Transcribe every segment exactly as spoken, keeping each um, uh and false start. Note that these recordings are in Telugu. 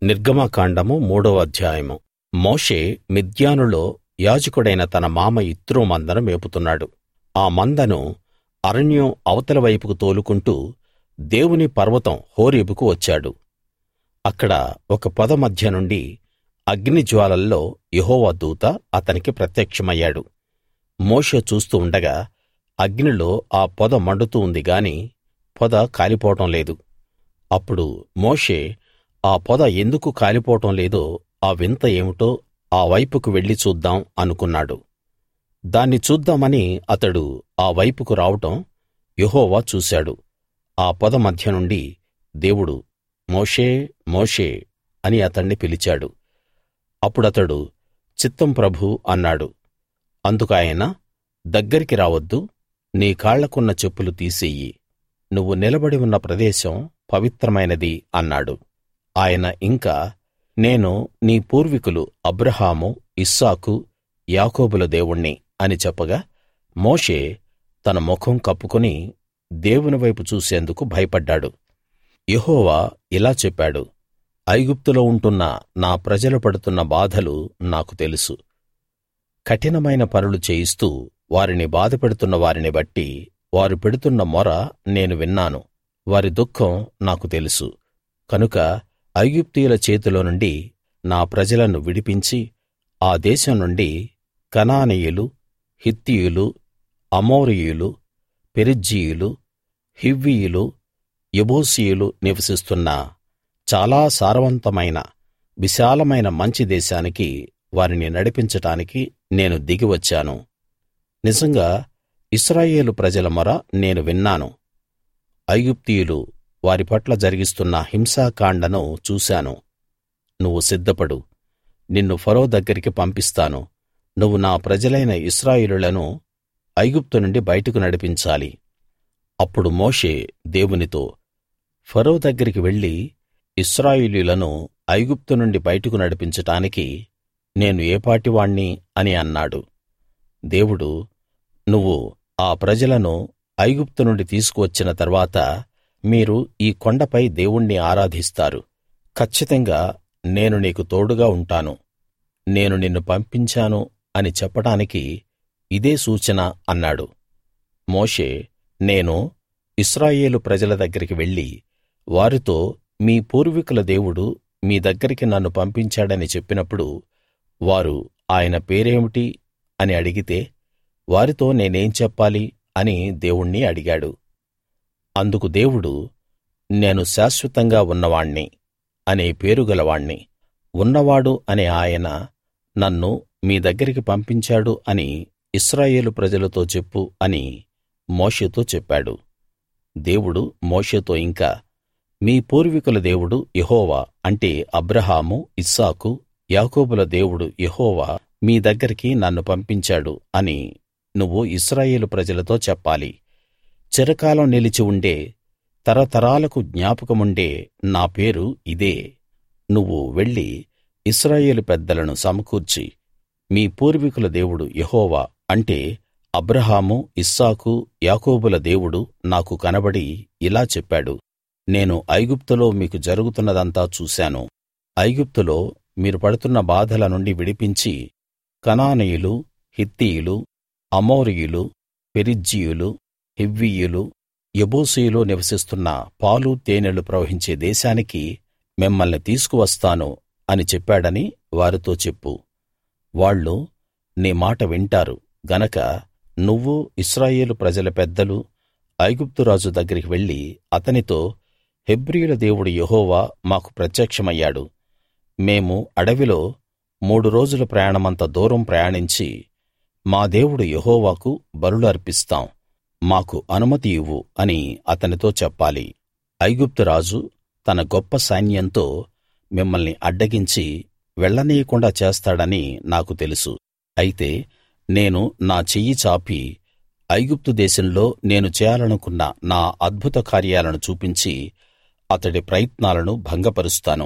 నిర్గమకాండము మూడవ అధ్యాయము. మోషే మిద్యానులో యాజకుడైన తన మామ యిత్రో మందను మేపుతున్నాడు. ఆ మందను అరణ్యం అవతల వైపుకు తోలుకుంటూ దేవుని పర్వతం హోరేబుకు వచ్చాడు. అక్కడ ఒక పొద మధ్య నుండి అగ్నిజ్వాలల్లో యెహోవా దూత అతనికి ప్రత్యక్షమయ్యాడు. మోషే చూస్తూ ఉండగా అగ్నిలో ఆ పొద మండుతూ ఉంది గాని పొద కాలిపోవడం లేదు. అప్పుడు మోషే ఆ పొద ఎందుకు కాలిపోవడం లేదో, ఆ వింత ఏమిటో ఆ వైపుకు వెళ్లి చూద్దాం అనుకున్నాడు. దాన్ని చూద్దామని అతడు ఆ వైపుకు రావడం యెహోవా చూశాడు. ఆ పొద మధ్య నుండి దేవుడు మోషే, మోషే అని అతణ్ణి పిలిచాడు. అప్పుడతడు చిత్తం ప్రభూ అన్నాడు. అందుకాయన, దగ్గరికి రావద్దు, నీ కాళ్లకున్న చెప్పులు తీసెయ్యి, నువ్వు నిలబడి ఉన్న ప్రదేశం పవిత్రమైనది అన్నాడు. ఆయన ఇంకా, నేను నీ పూర్వీకులు అబ్రాహాము, ఇస్సాకు, యాకోబుల దేవుణ్ణి అని చెప్పగా మోషే తన ముఖం కప్పుకుని దేవుని వైపు చూసేందుకు భయపడ్డాడు. యెహోవా ఇలా చెప్పాడు, ఐగుప్తులో ఉంటున్న నా ప్రజలు పడుతున్న బాధలు నాకు తెలుసు. కఠినమైన పనులు చేయిస్తూ వారిని బాధపెడుతున్న వారిని బట్టి వారు పెడుతున్న మొర నేను విన్నాను. వారి దుఃఖం నాకు తెలుసు. కనుక ఐగుప్తీయుల చేతిలో నుండి నా ప్రజలను విడిపించి ఆ దేశం నుండి కనానీయులు, హిత్తీయులు, అమోరీయులు, పెరిజ్జీయులు, హివ్వీయులు, యెబూసీయులు నివసిస్తున్న చాలా సారవంతమైన విశాలమైన మంచి దేశానికి వారిని నడిపించడానికి నేను దిగి వచ్చాను. నిజంగా ఇశ్రాయేలు ప్రజల మొర నేను విన్నాను. ఐగుప్తీయులు వారి పట్ల జరిగిస్తున్న హింసాకాండను చూశాను. నువ్వు సిద్ధపడు, నిన్ను ఫరో దగ్గరికి పంపిస్తాను. నువ్వు నా ప్రజలైన ఇశ్రాయేలీయులను ఐగుప్తు నుండి బయటకు నడిపించాలి. అప్పుడు మోషే దేవునితో, ఫరో దగ్గరికి వెళ్లి ఇశ్రాయేలీయులను ఐగుప్తు నుండి బయటకు నడిపించడానికి నేను ఏపాటివాణ్ణి అని అన్నాడు. దేవుడు, నువ్వు ఆ ప్రజలను ఐగుప్తు నుండి తీసుకువచ్చిన తర్వాత మీరు ఈ కొండపై దేవుణ్ణి ఆరాధిస్తారు. కచ్చితంగా నేను నీకు తోడుగా ఉంటాను. నేను నిన్ను పంపించాను అని చెప్పడానికి ఇదే సూచన అన్నాడు. మోషే, నేను ఇశ్రాయేలు ప్రజల దగ్గరికి వెళ్లి వారితో, మీ పూర్వీకుల దేవుడు మీ దగ్గరికి నన్ను పంపించాడని చెప్పినప్పుడు వారు ఆయన పేరేమిటి అని అడిగితే వారితో నేనేం చెప్పాలి అని దేవుణ్ణి అడిగాడు. అందుకు దేవుడు, నేను శాశ్వతంగా ఉన్నవాణ్ణి అనే పేరు గలవాణ్ణి, ఉన్నవాడు అనే ఆయన నన్ను మీ దగ్గరికి పంపించాడు అని ఇశ్రాయేలు ప్రజలతో చెప్పు అని మోషేతో చెప్పాడు. దేవుడు మోషేతో ఇంకా, మీ పూర్వీకుల దేవుడు యెహోవా అంటే అబ్రాహాము, ఇస్సాకు, యాకోబుల దేవుడు యెహోవా మీ దగ్గరికి నన్ను పంపించాడు అని నువ్వు ఇశ్రాయేలు ప్రజలతో చెప్పాలి. చిరకాలం నిలిచి ఉండే, తరతరాలకు జ్ఞాపకముండే నా పేరు ఇదే. నువ్వు వెళ్లి ఇశ్రాయేలు పెద్దలను సమకూర్చి, మీ పూర్వీకుల దేవుడు యెహోవా అంటే అబ్రాహాము, ఇస్సాకు, యాకోబుల దేవుడు నాకు కనబడి ఇలా చెప్పాడు, నేను ఐగుప్తులో మీకు జరుగుతున్నదంతా చూశాను. ఐగుప్తులో మీరు పడుతున్న బాధల నుండి విడిపించి కనానీయులు, హిత్తీయులు, అమోరీయులు, పెరిజ్జీయులు, హివ్వీయులు, యెబూసీయులు నివసిస్తున్న పాలు తేనెలు ప్రవహించే దేశానికి మిమ్మల్ని తీసుకువస్తాను అని చెప్పాడని వారితో చెప్పు. వాళ్ళు నీ మాట వింటారు గనక నువ్వు ఇశ్రాయేలు ప్రజల పెద్దలు ఐగుప్తు రాజు దగ్గరికి వెళ్లి అతనితో, హెబ్రీయుల దేవుడు యెహోవా మాకు ప్రత్యక్షమయ్యాడు. మేము అడవిలో మూడు రోజుల ప్రయాణమంత దూరం ప్రయాణించి మా దేవుడు యెహోవాకు బలులు అర్పిస్తాం, మాకు అనుమతి ఇవ్వు అని అతనితో చెప్పాలి. ఐగుప్తు రాజు తన గొప్ప సైన్యంతో మిమ్మల్ని అడ్డగించి వెళ్ళనీయకుండా చేస్తాడని నాకు తెలుసు. అయితే నేను నా చెయ్యి చాపి ఐగుప్తు దేశంలో నేను చేయాలనుకున్న నా అద్భుత కార్యాలను చూపించి అతడి ప్రయత్నాలను భంగపరుస్తాను.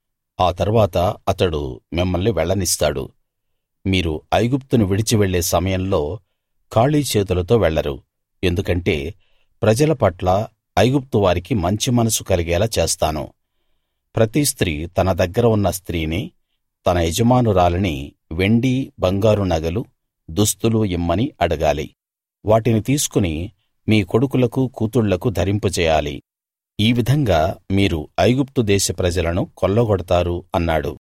ఆ తర్వాత అతడు మిమ్మల్ని వెళ్ళనిస్తాడు. మీరు ఐగుప్తును విడిచి వెళ్ళే సమయంలో ఖాళీ చేతులతో వెళ్ళరు. ఎందుకంటే ప్రజల పట్ల ఐగుప్తు వారికి మంచి మనసు కలిగేలా చేస్తాను. ప్రతి స్త్రీ తన దగ్గర ఉన్న స్త్రీని, తన యజమానురాలిని వెండి బంగారు నగలు, దుస్తులు ఇమ్మని అడగాలి. వాటిని తీసుకుని మీ కొడుకులకు కూతుళ్ళకు ధరింపజేయాలి. ఈ విధంగా మీరు ఐగుప్తు దేశ ప్రజలను కొల్లగొడతారు అన్నాడు.